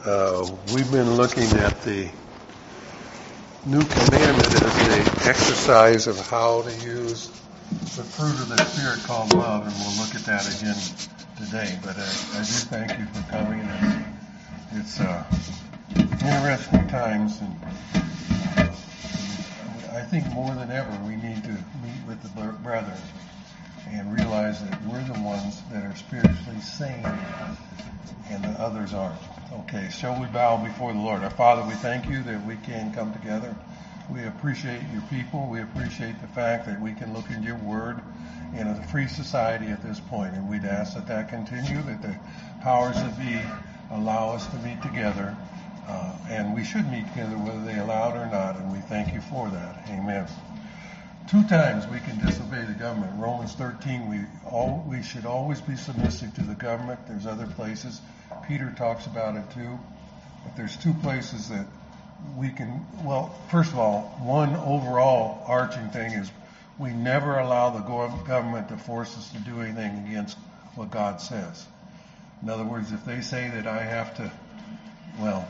We've been looking at the new commandment as an exercise of how to use the fruit of the Spirit called love, and we'll look at that again today. But I do thank you for coming. It's interesting times, and I think more than ever we need to meet with the brethren and realize that we're the ones that are spiritually sane and the others aren't. Okay, shall we bow before the Lord? Our Father, we thank you that we can come together. We appreciate your people. We appreciate the fact that we can look in your word in a free society at this point. And we'd ask that that continue, that the powers that be allow us to meet together. And we should meet together whether they allow it or not. And we thank you for that. Amen. 2 times we can disobey the government. Romans 13, we should always be submissive to the government. There's other places. Peter talks about it too. But there's 2 places that we can, well, first of all, one overall arching thing is we never allow the government to force us to do anything against what God says. In other words, if they say that I have to, well,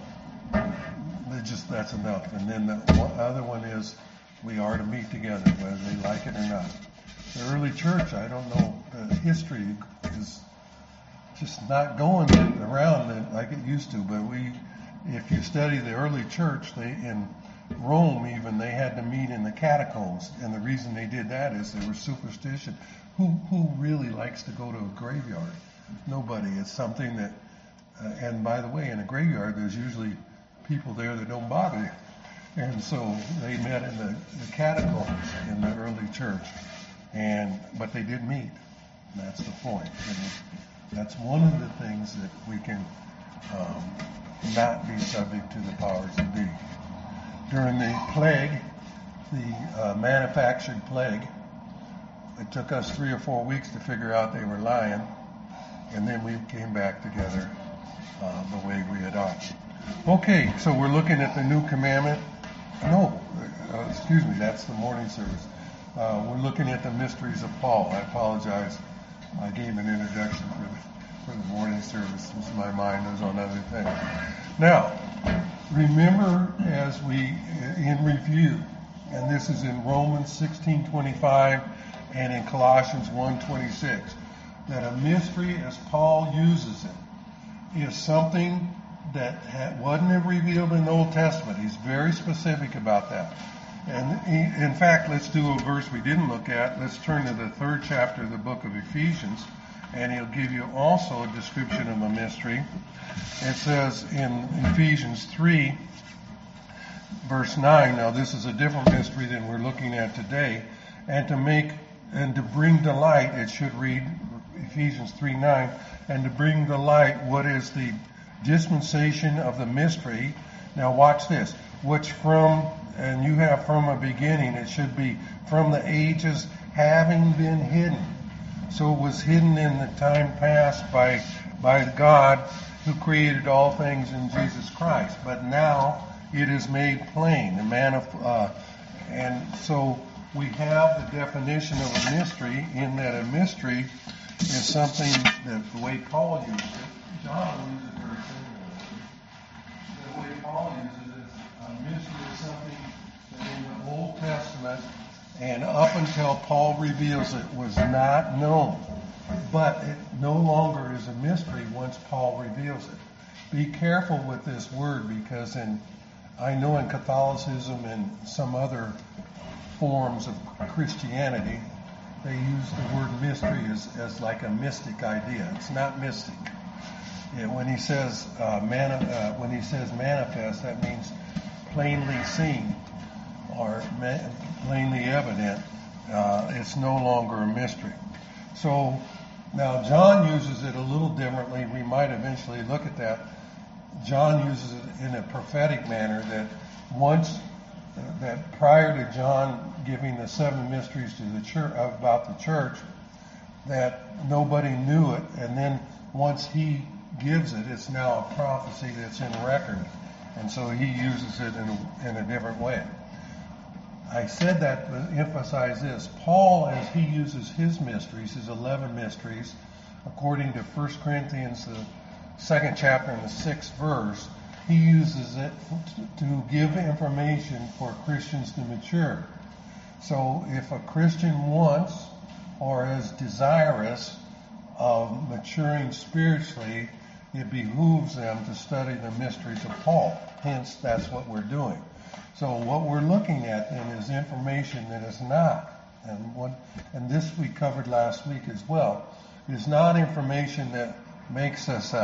that's enough. And then the other one is we are to meet together, whether they like it or not. The early church, I don't know, the history is just not going around like it used to, but if you study the early church, in Rome even, they had to meet in the catacombs, and the reason they did that is they were superstitious. Who really likes to go to a graveyard? Nobody. It's something that, and by the way, in a graveyard, there's usually people there that don't bother you. And so they met in the catacombs in the early church, but they did meet. And that's the point. And that's one of the things that we can not be subject to the powers that be. During the plague, the manufactured plague, it took us 3 or 4 weeks to figure out they were lying, and then we came back together the way we had ought. Okay, so we're looking at the new commandment. Excuse me, that's the morning service. We're looking at the mysteries of Paul. I apologize. I gave an introduction for the morning service. My mind was on other things. Now, remember as in review, and this is in Romans 16:25 and in Colossians 1:26, that a mystery, as Paul uses it, is something that wasn't revealed in the Old Testament. He's very specific about that. And in fact, let's do a verse we didn't look at. Let's turn to the 3rd chapter of the book of Ephesians, and he'll give you also a description of a mystery. It says in Ephesians 3, verse 9, now this is a different mystery than we're looking at today, and to bring to light, it should read Ephesians 3:9, and to bring to light what is the dispensation of the mystery. Now watch this. Which and you have from a beginning, it should be from the ages having been hidden. So it was hidden in the time past by God who created all things in Jesus Christ. But now it is made plain. And so we have the definition of a mystery in that a mystery is something that the way Paul used it, John uses it very similarly. The way Paul uses it is a mystery is something that in the Old Testament and up until Paul reveals it was not known. But it no longer is a mystery once Paul reveals it. Be careful with this word, because I know in Catholicism and some other forms of Christianity, they use the word mystery as like a mystic idea. It's not mystic. When he says manifest, that means plainly seen or plainly evident. It's no longer a mystery. So now John uses it a little differently. We might eventually look at that. John uses it in a prophetic manner that prior to John giving the 7 mysteries to the church about the church, that nobody knew it, and then once he gives it, it's now a prophecy that's in record, and so he uses it in a different way. I said that to emphasize this. Paul, as he uses his mysteries, his 11 mysteries, according to 1 Corinthians, the 2nd chapter and the 6th verse, He uses it to give information for Christians to mature. So if a Christian wants or is desirous of maturing spiritually, it behooves them to study the mysteries of Paul. Hence, that's what we're doing. So what we're looking at then is information that is not, and this we covered last week as well, is not information that makes us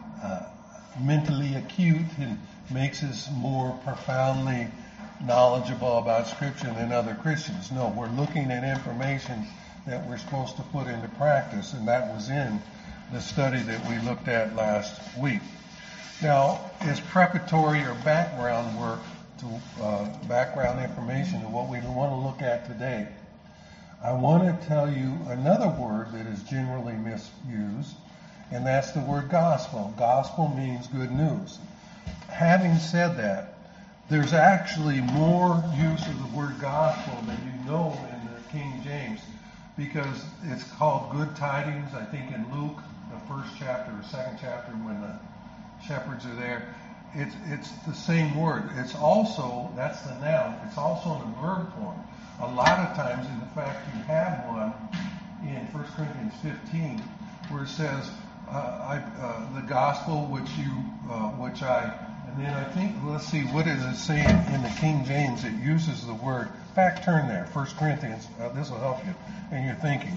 mentally acute and makes us more profoundly knowledgeable about Scripture than other Christians. No, we're looking at information that we're supposed to put into practice, and that was in the study that we looked at last week. Now, as preparatory or background work to background information to what we want to look at today, I want to tell you another word that is generally misused, and that's the word gospel. Gospel means good news. Having said that, there's actually more use of the word gospel than you know in the King James, because it's called good tidings. I think in Luke, the first chapter or second chapter, when the shepherds are there, it's the same word. It's also, that's the noun, it's also in a verb form. A lot of times, in fact, you have one in 1 Corinthians 15 where it says, the gospel which I, and then I think, let's see, what does it say in the King James? It uses the word, in fact, turn there, 1 Corinthians, this will help you in your thinking.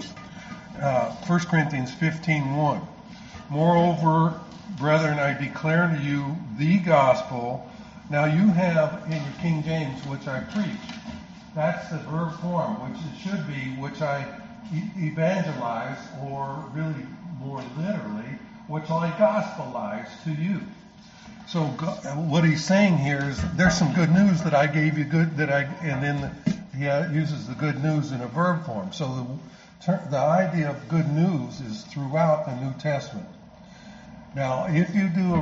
1 Corinthians 15:1. Moreover, brethren, I declare to you the gospel. Now you have in your King James, which I preach. That's the verb form, which it should be, which I evangelize, or really more literally, which I gospelize to you. So what he's saying here is there's some good news that I gave you, and then he uses the good news in a verb form. So the idea of good news is throughout the New Testament. Now, if you do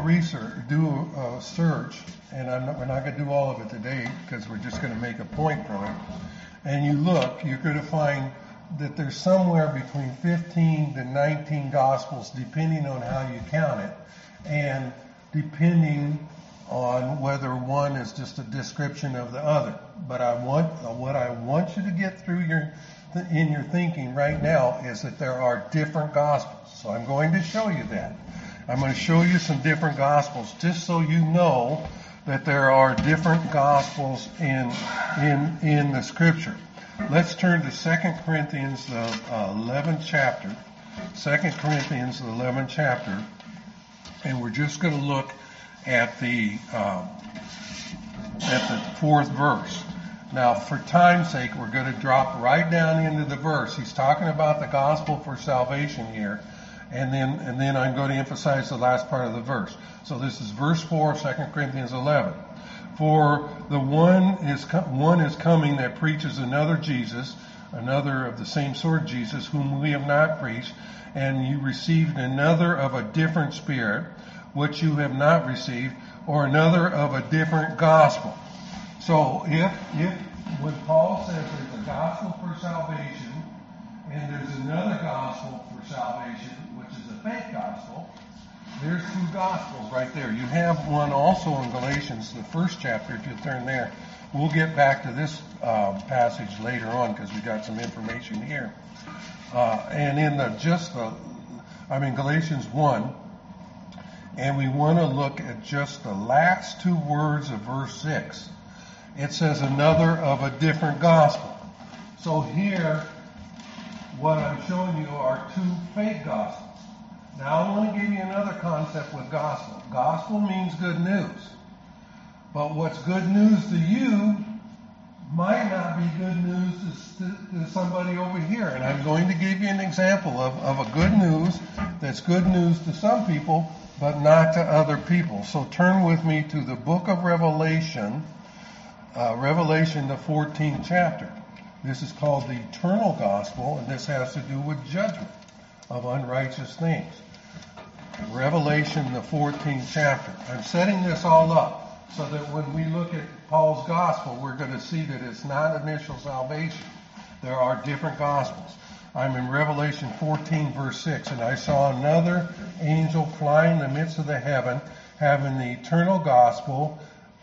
a search, and we're not going to do all of it today because we're just going to make a point from it, and you look, you're going to find that there's somewhere between 15 to 19 Gospels, depending on how you count it, and depending on whether one is just a description of the other. But what I want you to get through in your thinking right now is that there are different Gospels. So I'm going to show you that. I'm going to show you some different Gospels just so you know that there are different Gospels in the Scripture. Let's turn to 2 Corinthians, the 11th chapter. 2 Corinthians, the 11th chapter. And we're just going to look at the 4th verse. Now, for time's sake, we're going to drop right down into the verse. He's talking about the gospel for salvation here. And then I'm going to emphasize the last part of the verse. So this is verse 4 of 2 Corinthians 11. For the one is coming that preaches another Jesus, another of the same sort of Jesus, whom we have not preached, and you received another of a different spirit, which you have not received, or another of a different gospel. So if when Paul says there's a gospel for salvation, and there's another gospel for salvation, which is a fake gospel, there's two gospels right there. You have one also in Galatians, the first chapter, if you turn there. We'll get back to this passage later on because we got some information here. And in Galatians 1, and we want to look at just the last two words of verse 6. It says another of a different gospel. So here, what I'm showing you are two fake gospels. Now I want to give you another concept with gospel. Gospel means good news. But what's good news to you might not be good news to somebody over here. And I'm going to give you an example of a good news that's good news to some people, but not to other people. So turn with me to the book of Revelation, Revelation, the 14th chapter. This is called the eternal gospel, and this has to do with judgment of unrighteous things. Revelation, the 14th chapter. I'm setting this all up so that when we look at Paul's gospel, we're going to see that it's not initial salvation. There are different gospels. I'm in Revelation 14, verse 6, and I saw another angel flying in the midst of the heaven, having the eternal gospel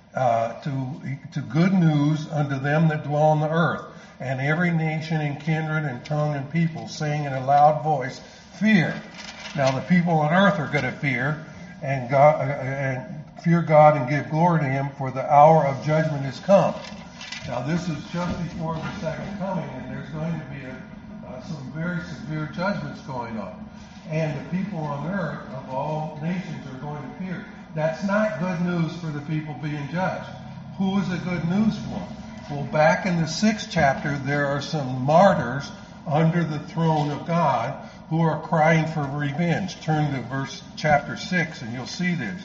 to good news unto them that dwell on the earth, and every nation and kindred and tongue and people, saying in a loud voice, fear. Now the people on earth are going to fear, and fear God and give glory to Him, for the hour of judgment is come. Now this is just before the second coming, and there's going to be some very severe judgments going on. And the people on earth of all nations are going to fear. That's not good news for the people being judged. Who is it good news for? Well, back in the 6th chapter, there are some martyrs under the throne of God who are crying for revenge. Turn to chapter 6, and you'll see this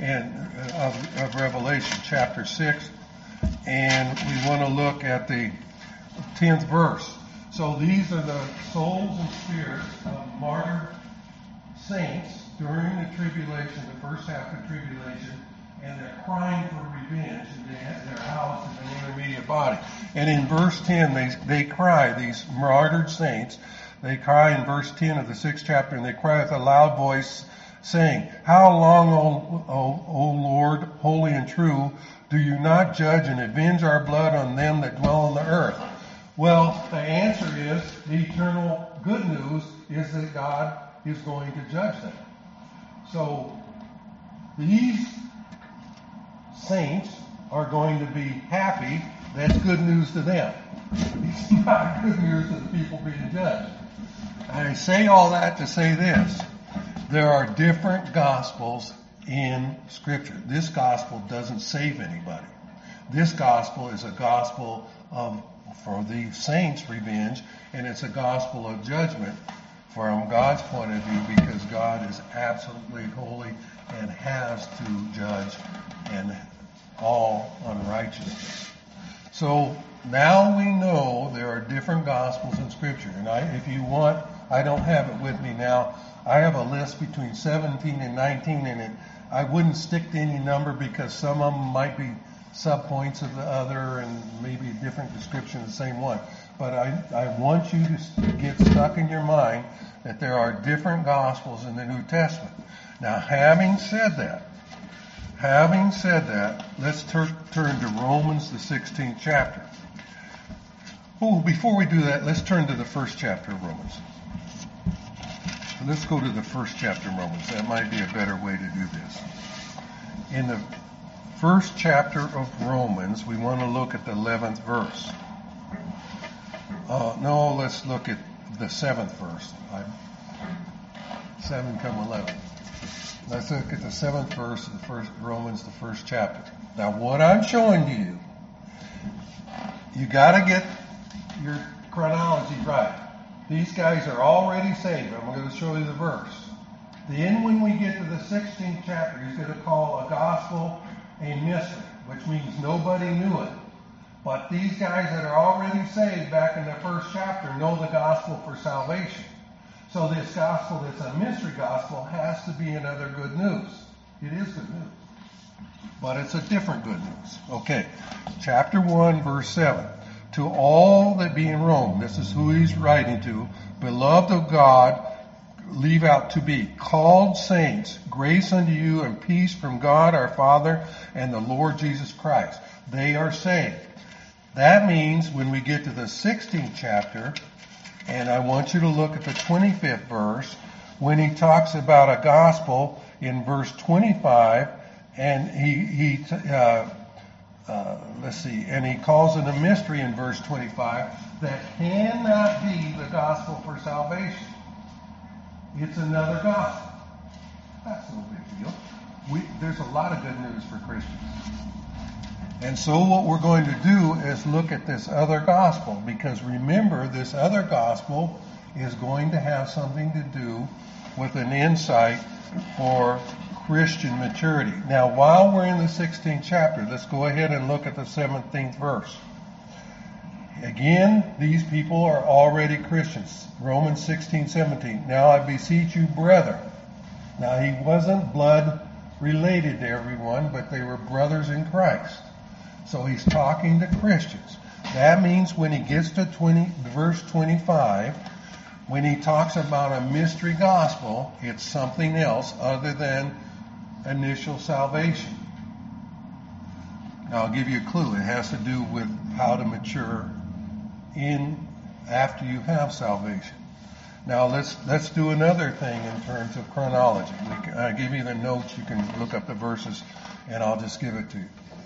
of Revelation chapter 6. And we want to look at the 10th verse. So these are the souls and spirits of martyred saints during the tribulation, the first half of tribulation, and they're crying for revenge, and they're housed in an intermediate body. And in verse 10, they cry, these martyred saints, they cry in verse 10 of the 6th chapter, and they cry with a loud voice, saying, How long, O Lord, holy and true, do you not judge and avenge our blood on them that dwell on the earth? Well, the answer is, the eternal good news is that God is going to judge them. So, these saints are going to be happy. That's good news to them. It's not good news to the people being judged. I say all that to say this. There are different gospels in Scripture. This gospel doesn't save anybody. This gospel is a gospel for the saints' revenge, and it's a gospel of judgment from God's point of view, because God is absolutely holy and has to judge and all unrighteousness. So now we know there are different gospels in Scripture. And if you want, I don't have it with me now. I have a list between 17 and 19 in it. I wouldn't stick to any number because some of them might be subpoints of the other and maybe a different description of the same one. But I want you to get stuck in your mind that there are different gospels in the New Testament. Now, having said that, let's turn to Romans, the 16th chapter. Oh, before we do that, let's turn to the first chapter of Romans. Let's go to the first chapter of Romans. That might be a better way to do this. In the first chapter of Romans, we want to look at the 11th verse. No, let's look at the 7th verse. 7 come 11. Let's look at the 7th verse of the first Romans, the first chapter. Now, what I'm showing to you, you got to get your chronology right. These guys are already saved. I'm going to show you the verse. Then when we get to the 16th chapter, he's going to call a gospel a mystery, which means nobody knew it. But these guys that are already saved back in the first chapter know the gospel for salvation. So this gospel that's a mystery gospel has to be another good news. It is good news. But it's a different good news. Okay. Chapter 1, verse 7. To all that be in Rome, this is who he's writing to, beloved of God, leave out to be, called saints, grace unto you and peace from God our Father and the Lord Jesus Christ. They are saved. That means when we get to the 16th chapter, and I want you to look at the 25th verse, when he talks about a gospel in verse 25, and and he calls it a mystery in verse 25 that cannot be the gospel for salvation. It's another gospel. That's no big deal. There's a lot of good news for Christians. And so what we're going to do is look at this other gospel, because remember, this other gospel is going to have something to do with an insight for Christian maturity. Now, while we're in the 16th chapter, let's go ahead and look at the 17th verse. Again, these people are already Christians. Romans 16:17. Now I beseech you, brethren. Now, he wasn't blood related to everyone, but they were brothers in Christ. So he's talking to Christians. That means when he gets to verse 25, when he talks about a mystery gospel, it's something else other than initial salvation. Now I'll give you a clue. It has to do with how to mature after you have salvation. Now let's do another thing in terms of chronology. I give you the notes. You can look up the verses, and I'll just give it to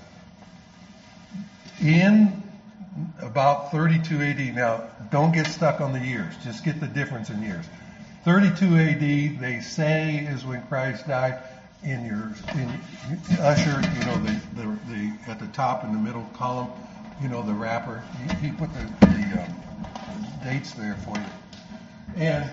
you. In about 32 AD. Now, don't get stuck on the years. Just get the difference in years. 32 AD, they say, is when Christ died. In Usher, the at the top in the middle column, the rapper. He put the dates there for you. And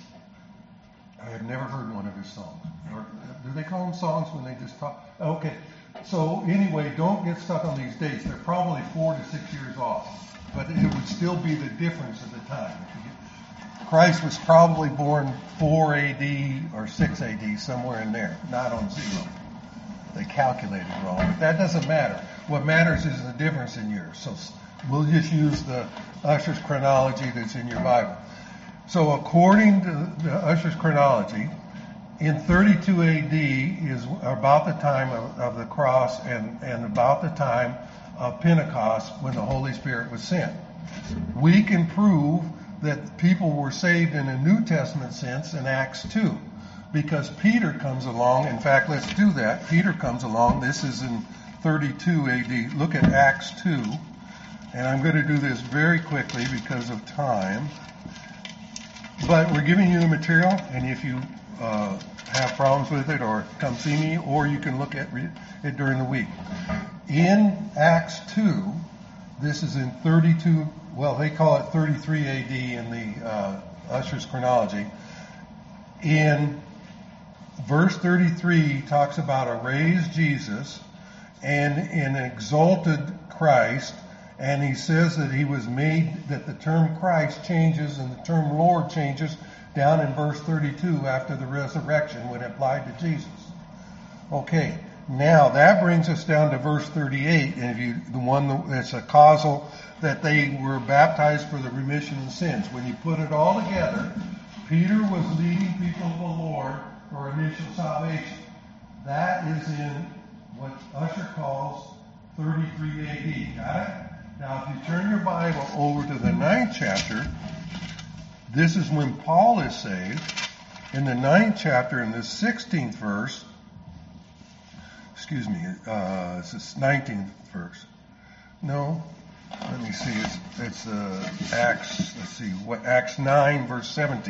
I have never heard one of his songs. Or, do they call them songs when they just talk? Okay. So anyway, don't get stuck on these dates. They're probably 4 to 6 years off, but it would still be the difference at the time. Christ was probably born 4 AD or 6 AD, somewhere in there, not on 0. They calculated wrong, but that doesn't matter. What matters is the difference in years. So we'll just use the Usher's chronology that's in your Bible. So according to the Usher's chronology, in 32 AD is about the time of the cross and about the time of Pentecost when the Holy Spirit was sent. We can prove that people were saved in a New Testament sense in Acts 2 because Peter comes along. In fact, let's do that. Peter comes along. This is in 32 AD. Look at Acts 2. And I'm going to do this very quickly because of time. But we're giving you the material, and if you have problems with it, or come see me, or you can look at it during the week. In Acts 2, this is in 32, well, they call it 33 AD in the Usher's chronology. In verse 33, he talks about a raised Jesus and an exalted Christ, and he says that he was made, that the term Christ changes and the term Lord changes down in verse 32 after the resurrection when it applied to Jesus. Okay, now that brings us down to verse 38, and the one that's a causal, that they were baptized for the remission of sins. When you put it all together, Peter was leading people to the Lord for initial salvation. That is in what Usher calls 33 AD. Got it? Now, if you turn your Bible over to the 9th chapter, this is when Paul is saved. In the 9th chapter, in the 16th verse, it's the 19th verse. No, let me see. It's Acts. Let's see. Acts 9, verse 17.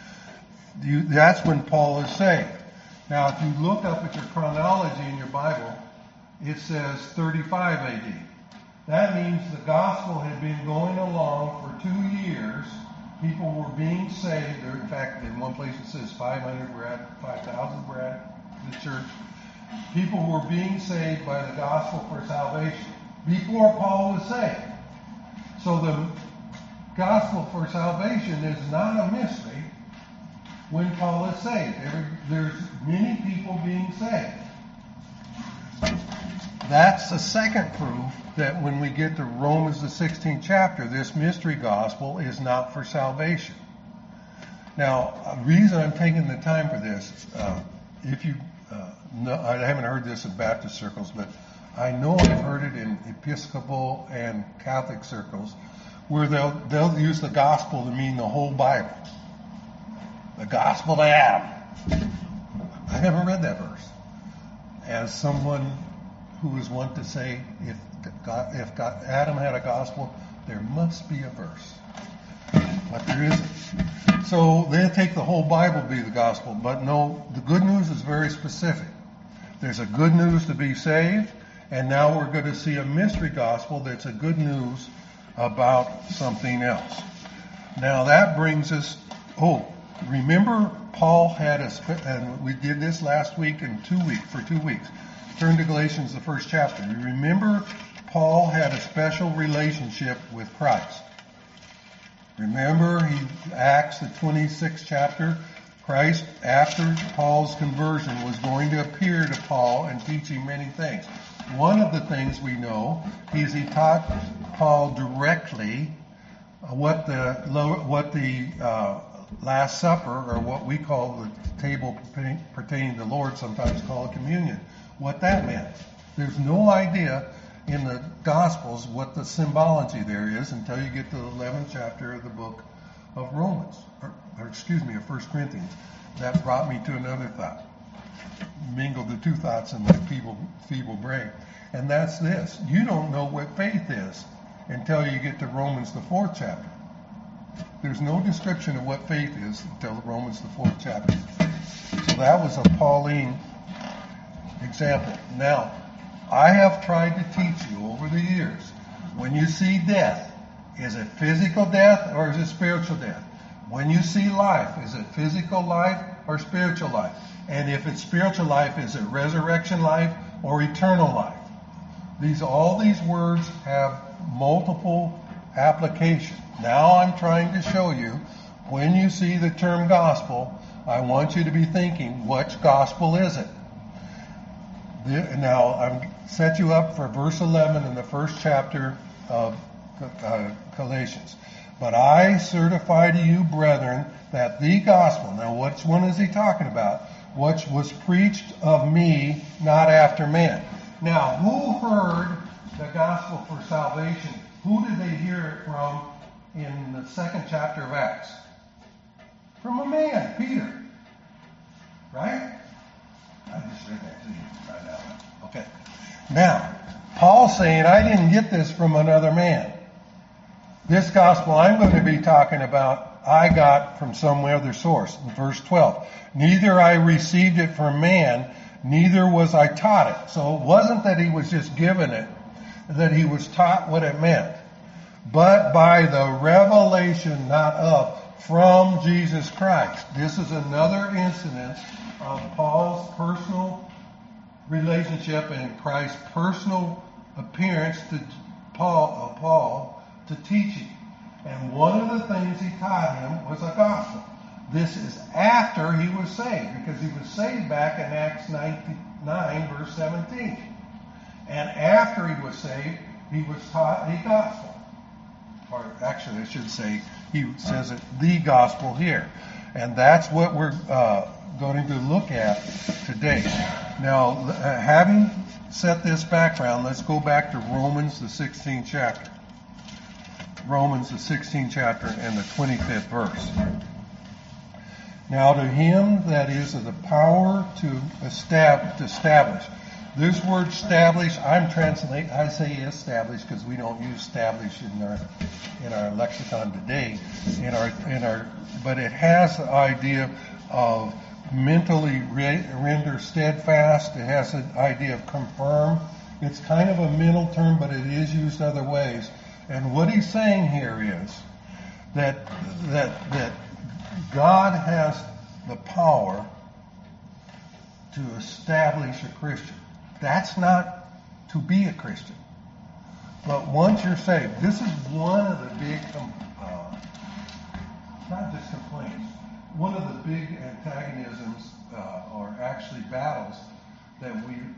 That's when Paul is saved. Now, if you look up at your chronology in your Bible, it says 35 AD. That means the gospel had been going along for 2 years. People were being saved. In fact, in one place it says 500 were at 5,000 were at the church. People were being saved by the gospel for salvation before Paul was saved. So the gospel for salvation is not a mystery when Paul is saved. There's many people being saved. That's the second proof that when we get to Romans, the 16th chapter, this mystery gospel is not for salvation. Now, the reason I'm taking the time for this, I haven't heard this in Baptist circles, but I know I've heard it in Episcopal and Catholic circles, where they'll use the gospel to mean the whole Bible. The gospel to Adam. I haven't read that verse. As someone who was wont to say, if Adam had a gospel, there must be a verse. But there isn't. So they take the whole Bible to be the gospel, but no, the good news is very specific. There's a good news to be saved, and now we're going to see a mystery gospel that's a good news about something else. Now that brings us, remember Paul had and we did this last week for 2 weeks. Turn to Galatians, the 1st chapter. You remember Paul had a special relationship with Christ. Remember, Acts, the 26th chapter, Christ, after Paul's conversion, was going to appear to Paul and teach him many things. One of the things we know is he taught Paul directly what the Last Supper, or what we call the table pertaining to the Lord, sometimes called communion, what that meant. There's no idea in the Gospels what the symbology there is until you get to the 11th chapter of the book of Romans, of 1 Corinthians. That brought me to another thought. Mingled the two thoughts in my feeble brain. And that's this. You don't know what faith is until you get to Romans, the 4th chapter. There's no description of what faith is until Romans, the 4th chapter. So that was a Pauline example. Now, I have tried to teach you over the years, when you see death, is it physical death or is it spiritual death? When you see life, is it physical life or spiritual life? And if it's spiritual life, is it resurrection life or eternal life? All these words have multiple applications. Now I'm trying to show you, when you see the term gospel, I want you to be thinking, which gospel is it? Now, I've set you up for verse 11 in the first chapter of Galatians. But I certify to you, brethren, that the gospel, now which one is he talking about? Which was preached of me, not after man. Now, who heard the gospel for salvation? Who did they hear it from in the 2nd chapter of Acts? From a man, Peter. Right? I just read that to you right now. Okay. Now, Paul's saying, I didn't get this from another man. This gospel I'm going to be talking about, I got from some other source. In verse 12. Neither I received it from man, neither was I taught it. So it wasn't that he was just given it, that he was taught what it meant. But by the revelation, not of, from Jesus Christ. This is another incident of Paul's personal relationship and Christ's personal appearance to Paul to teach him. And one of the things he taught him was a gospel. This is after he was saved, because he was saved back in Acts 9, verse 17. And after he was saved, he was taught a gospel. Or actually, I should say, he says it, the gospel here. And that's what we're going to look at today. Now, having set this background, let's go back to Romans, the 16th chapter. Romans, the 16th chapter, and the 25th verse. Now, to him that is of the power to establish. This word establish, I say establish because we don't use establish in our lexicon today. But it has the idea of mentally render steadfast. It has the idea of confirm. It's kind of a mental term, but it is used other ways. And what he's saying here is that God has the power to establish a Christian. That's not to be a Christian. But once you're saved, this is one of the big, not just complaints, one of the big antagonisms, or actually battles that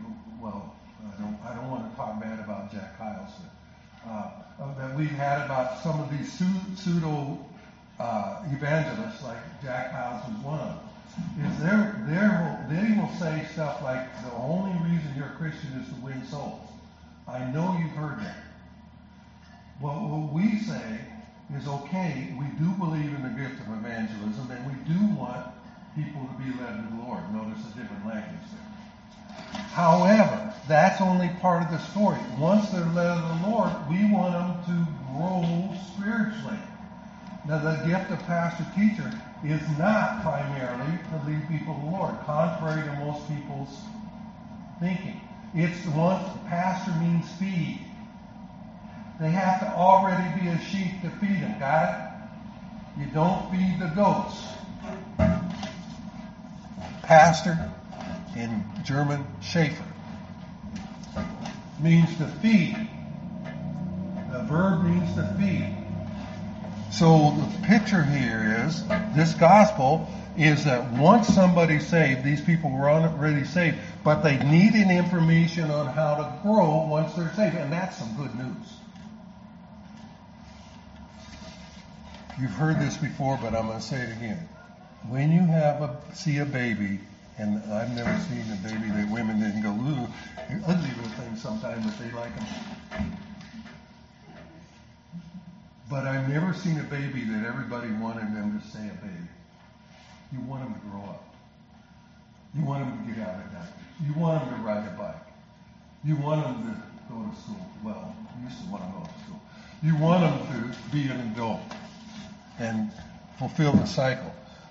I don't want to talk bad about Jack Hyles, that we've had about some of these pseudo evangelists, like Jack Hyles was one of them. Is they will say stuff like, the only reason you're a Christian is to win souls. I know you've heard that. Well, what we say is, okay, we do believe in the gift of evangelism, and we do want people to be led to the Lord. Notice a different language there. However, that's only part of the story. Once they're led to the Lord, we want them to grow spiritually. Now, the gift of pastor-teacher is not primarily to lead people to the Lord, contrary to most people's thinking. It's once pastor means feed. They have to already be a sheep to feed them. Got it? You don't feed the goats. Pastor, in German, Schaefer, means to feed. The verb means to feed. So the picture here is, this gospel is that once somebody's saved, these people were already saved, but they needed information on how to grow once they're saved. And that's some good news. You've heard this before, but I'm going to say it again. When you see a baby, and I've never seen a baby that women didn't go, ooh, they're ugly little things sometimes, but they like them. But I've never seen a baby that everybody wanted them to stay a baby. You want them to grow up. You want them to get out of diapers. You want them to ride a bike. You want them to go to school. Well, you used to want them to go to school. You want them to be an adult and fulfill the cycle.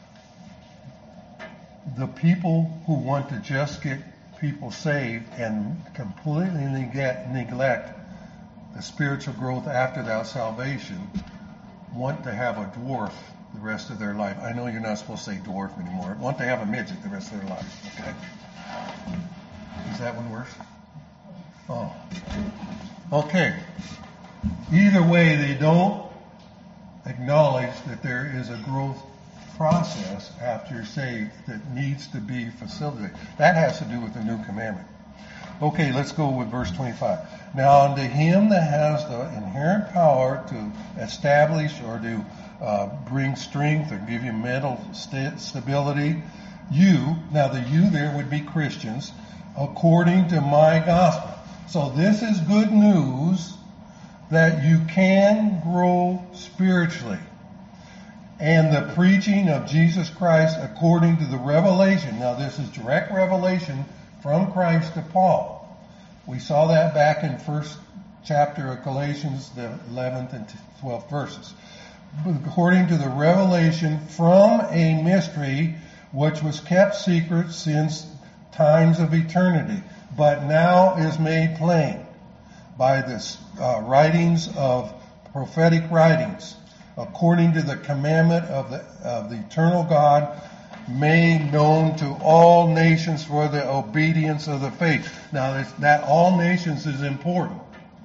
The people who want to just get people saved and completely neglect the spiritual growth after that salvation want to have a dwarf the rest of their life. I know you're not supposed to say dwarf anymore. Want to have a midget the rest of their life. Okay? Is that one worse? Oh. Okay. Either way, they don't acknowledge that there is a growth process after you're saved that needs to be facilitated. That has to do with the new commandment. Okay, let's go with verse 25. Now unto him that has the inherent power to establish or to bring strength or give you mental stability, now the you there would be Christians, according to my gospel. So this is good news that you can grow spiritually. And the preaching of Jesus Christ according to the revelation. Now this is direct revelation from Christ to Paul. We saw that back in first chapter of Galatians, the 11th and 12th verses. According to the revelation from a mystery which was kept secret since times of eternity, but now is made plain by the writings of prophetic writings, according to the commandment of the eternal God, made known to all nations for the obedience of the faith. Now, that all nations is important.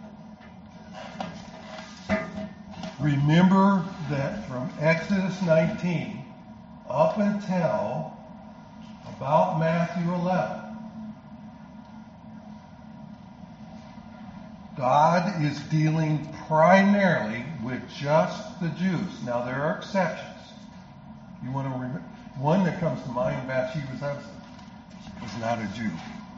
Remember that from Exodus 19 up until about Matthew 11, God is dealing primarily with just the Jews. Now, there are exceptions. You want to remember? One that comes to mind, Bathsheba's husband, was not a Jew.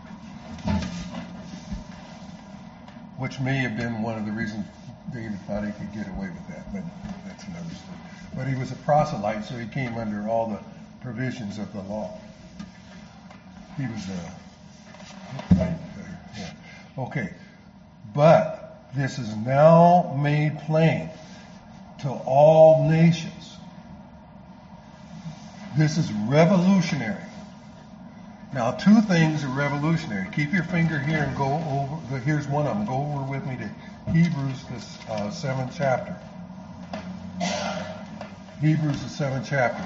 Which may have been one of the reasons David thought he could get away with that, but that's another story. But he was a proselyte, so he came under all the provisions of the law. He was Okay. But this is now made plain to all nations. This is revolutionary. Now, two things are revolutionary. Keep your finger here and go over. Here's one of them. Go over with me to Hebrews, the 7th chapter. Hebrews, the 7th chapter.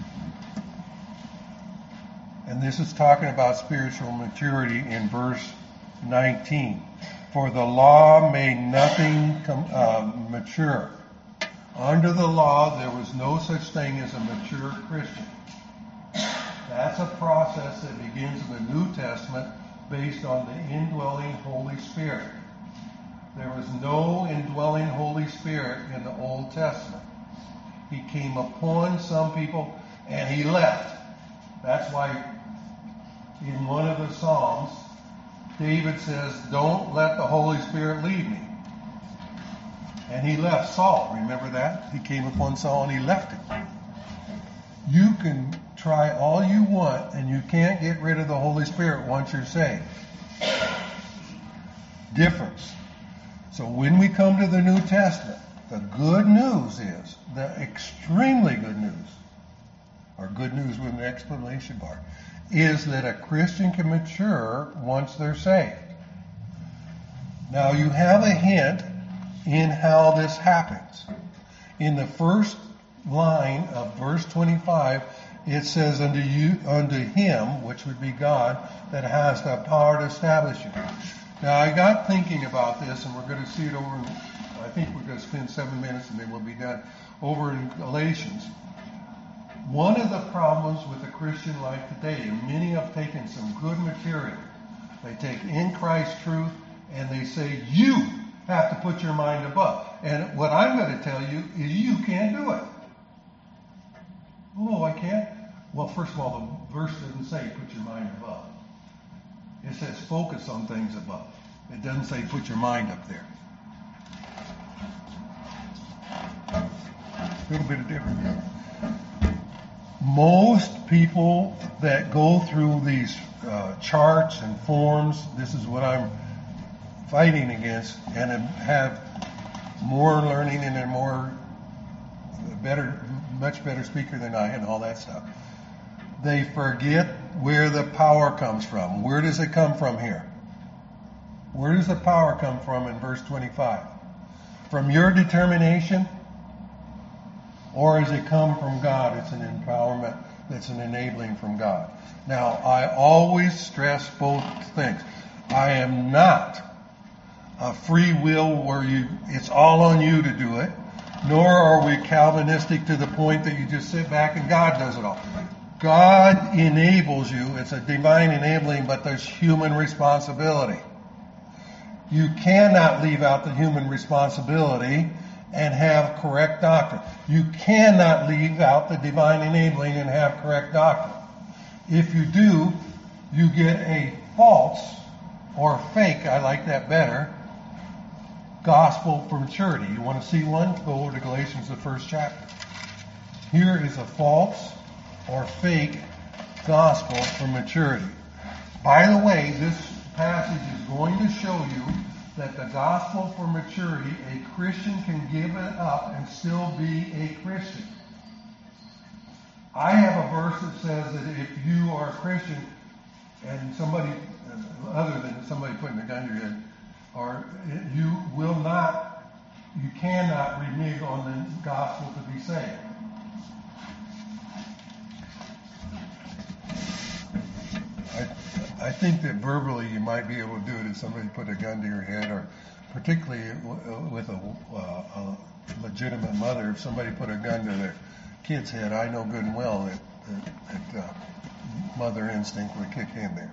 And this is talking about spiritual maturity in verse 19. For the law made nothing mature. Under the law, there was no such thing as a mature Christian. That's a process that begins in the New Testament based on the indwelling Holy Spirit. There was no indwelling Holy Spirit in the Old Testament. He came upon some people and he left. That's why in one of the Psalms, David says, don't let the Holy Spirit leave me. And he left Saul. Remember that? He came upon Saul and he left him. You can try all you want and you can't get rid of the Holy Spirit once you're saved. Difference. So when we come to the New Testament, the good news is, the extremely good news, or good news with an exclamation mark, is that a Christian can mature once they're saved. Now you have a hint in how this happens. In the first line of verse 25, it says, unto him, which would be God, that has the power to establish you. Now I got thinking about this, and we're going to see it over, I think we're going to spend 7 minutes and then we'll be done, over in Galatians. One of the problems with the Christian life today, and many have taken some good material, they take in Christ truth and they say, you have to put your mind above. And what I'm going to tell you is you can't do it. Oh, I can't? Well, first of all, the verse doesn't say put your mind above. It says focus on things above. It doesn't say put your mind up there. A little bit of difference. Most people that go through these charts and forms, this is what I'm fighting against, and have more learning and a much better speaker than I and all that stuff. They forget where the power comes from. Where does it come from here? Where does the power come from in verse 25? From your determination? Or does it come from God? It's an empowerment, that's an enabling from God. Now, I always stress both things. I am not a free will where it's all on you to do it, nor are we Calvinistic to the point that you just sit back and God does it all. God enables you. It's a divine enabling, but there's human responsibility. You cannot leave out the human responsibility and have correct doctrine. You cannot leave out the divine enabling and have correct doctrine. If you do, you get a false or fake, I like that better, gospel for maturity. You want to see one? Go over to Galatians, the first chapter. Here is a false or fake gospel for maturity. By the way, this passage is going to show you that the gospel for maturity, a Christian can give it up and still be a Christian. I have a verse that says that if you are a Christian and somebody, other than somebody putting a gun to your head, or you cannot renege on the gospel to be saved. I think that verbally you might be able to do it if somebody put a gun to your head, or particularly with a legitimate mother, if somebody put a gun to their kid's head, I know good and well that mother instinct would kick in there.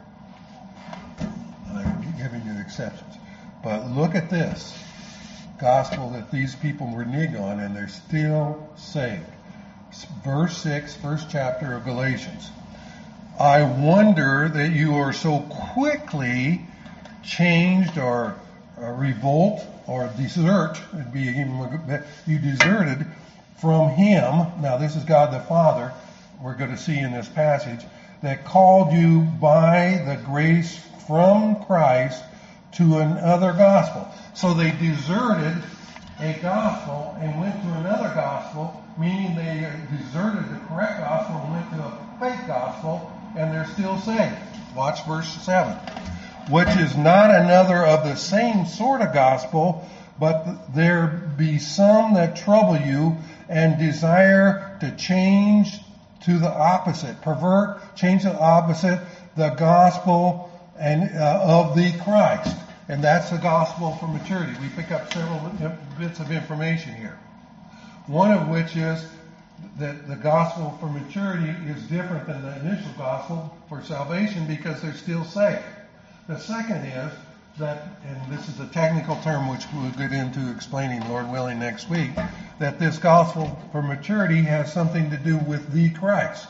I'm giving you the exceptions. But look at this gospel that these people renege on, and they're still saved. Verse 6, first chapter of Galatians. I wonder that you are so quickly changed or revolt or desert. You deserted from Him. Now this is God the Father, we're going to see in this passage, that called you by the grace from Christ to another gospel. So they deserted a gospel and went to another gospel, meaning they deserted the correct gospel and went to a fake gospel, and they're still saved. Watch verse 7. Which is not another of the same sort of gospel, but there be some that trouble you and desire to change to the opposite, change to the opposite, the gospel of the Christ. And that's the gospel for maturity. We pick up several bits of information here. One of which is that the gospel for maturity is different than the initial gospel for salvation because they're still saved. The second is that, and this is a technical term which we'll get into explaining, Lord willing, next week, that this gospel for maturity has something to do with the Christ,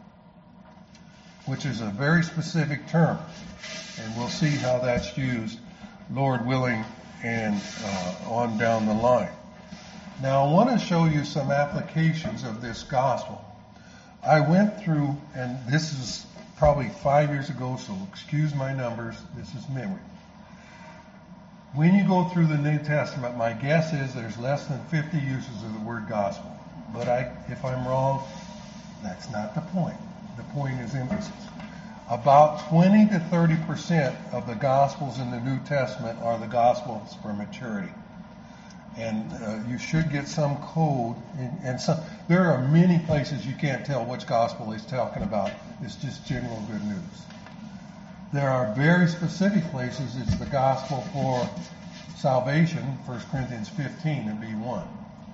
which is a very specific term. And we'll see how that's used, Lord willing, and on down the line. Now I want to show you some applications of this gospel. I went through, and this is probably 5 years ago, so excuse my numbers, this is memory. When you go through the New Testament, my guess is there's less than 50 uses of the word gospel. But if I'm wrong, that's not the point. The point is emphasis. About 20 to 30% of the gospels in the New Testament are the gospels for maturity. And you should get some code. And there are many places you can't tell which gospel he's talking about. It's just general good news. There are very specific places. It's the gospel for salvation, 1 Corinthians 15 and B1.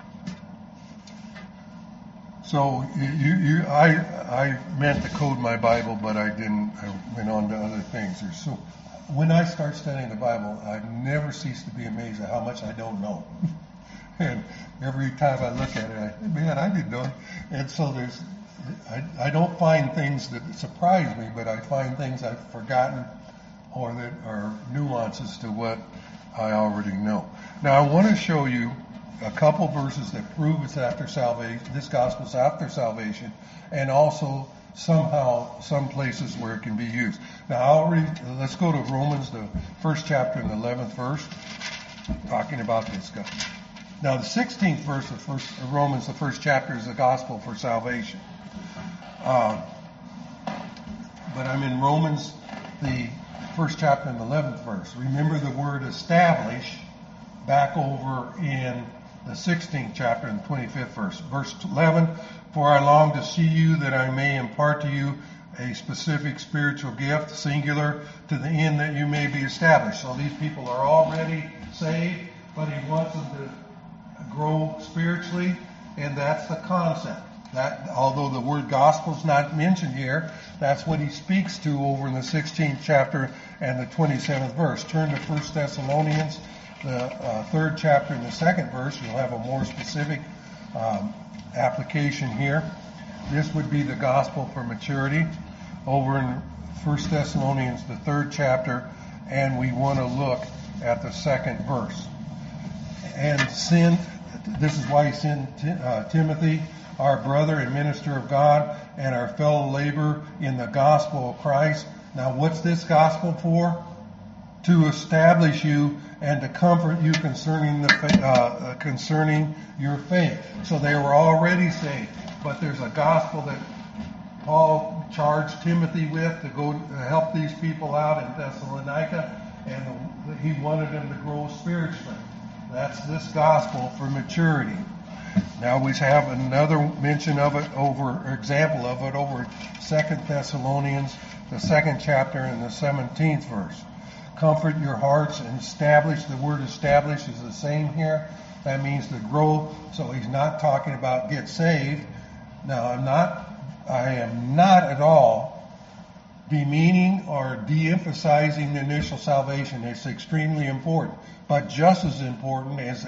So I meant to code my Bible, but I didn't. I went on to other things. So when I start studying the Bible, I never cease to be amazed at how much I don't know. And every time I look at it, I didn't know. And so there's I don't find things that surprise me, but I find things I've forgotten or that are nuances to what I already know. Now, I want to show you a couple verses that prove it's after salvation, this gospel's after salvation, and also somehow some places where it can be used. Now, let's go to Romans, the first chapter and the 11th verse, talking about this guy. Now, the 16th verse of Romans, the first chapter, is the gospel for salvation. But I'm in Romans, the first chapter and the 11th verse. Remember the word establish back over in the 16th chapter and the 25th verse. Verse 11, for I long to see you that I may impart to you a specific spiritual gift, singular, to the end that you may be established. So these people are already saved, but he wants them to grow spiritually, and that's the concept. That, although the word gospel is not mentioned here, that's what he speaks to over in the 16th chapter and the 27th verse. Turn to 1 Thessalonians, the third chapter and the second verse. You'll have a more specific application here. This would be the gospel for maturity over in 1 Thessalonians, the third chapter, and we want to look at the second verse. And this is why he sent Timothy, our brother and minister of God, and our fellow laborer in the gospel of Christ. Now, what's this gospel for? To establish you and to comfort you concerning concerning your faith. So they were already saved, but there's a gospel that Paul charged Timothy with to go help these people out in Thessalonica, and he wanted them to grow spiritually. That's this gospel for maturity. Now we have another mention of it example of it over 2 Thessalonians, the second chapter and the 17th verse. Comfort your hearts and establish. The word establish is the same here. That means to grow. So he's not talking about get saved. Now I am not at all demeaning or de-emphasizing the initial salvation. It's extremely important. But just as important is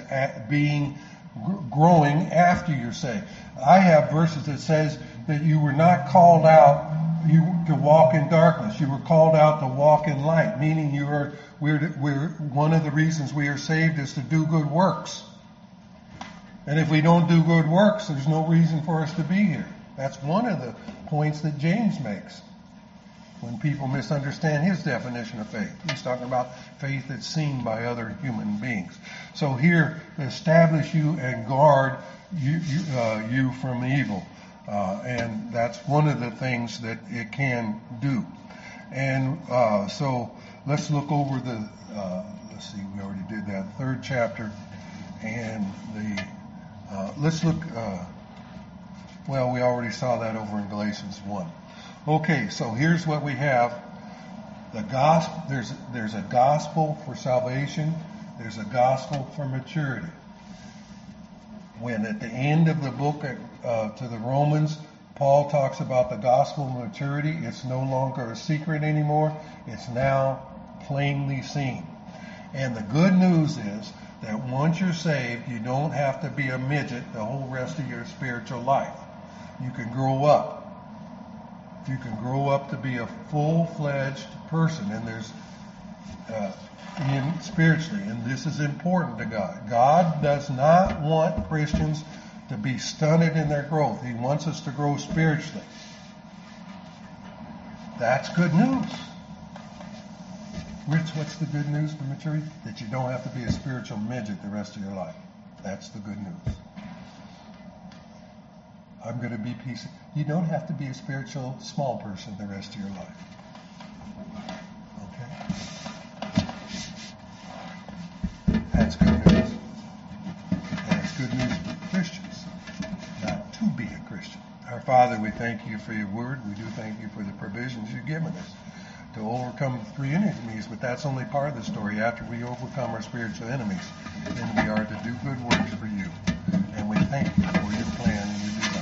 growing after you're saved. I have verses that says that you were not called out to walk in darkness. You were called out to walk in light, meaning we're one of the reasons we are saved is to do good works. And if we don't do good works, there's no reason for us to be here. That's one of the points that James makes when people misunderstand his definition of faith. He's talking about faith that's seen by other human beings. So here, establish you and guard you from evil. And that's one of the things that it can do. And so let's look over let's see, we already did that, third chapter. And let's look, we already saw that over in Galatians 1. Okay, so here's what we have. The gospel, there's a gospel for salvation. There's a gospel for maturity. When at the end of the book to the Romans, Paul talks about the gospel of maturity, it's no longer a secret anymore. It's now plainly seen. And the good news is that once you're saved, you don't have to be a midget the whole rest of your spiritual life. You can grow up. You can grow up to be a full-fledged person, and there's spiritually, and this is important to God. God does not want Christians to be stunted in their growth. He wants us to grow spiritually. That's good news. Rich, what's the good news for maturity? That you don't have to be a spiritual midget the rest of your life. That's the good news. I'm going to be peaceful. You don't have to be a spiritual small person the rest of your life. Okay? That's good news. That's good news for Christians, not to be a Christian. Our Father, we thank you for your word. We do thank you for the provisions you've given us to overcome the three enemies, but that's only part of the story. After we overcome our spiritual enemies, then we are to do good works for you. And we thank you for your plan and your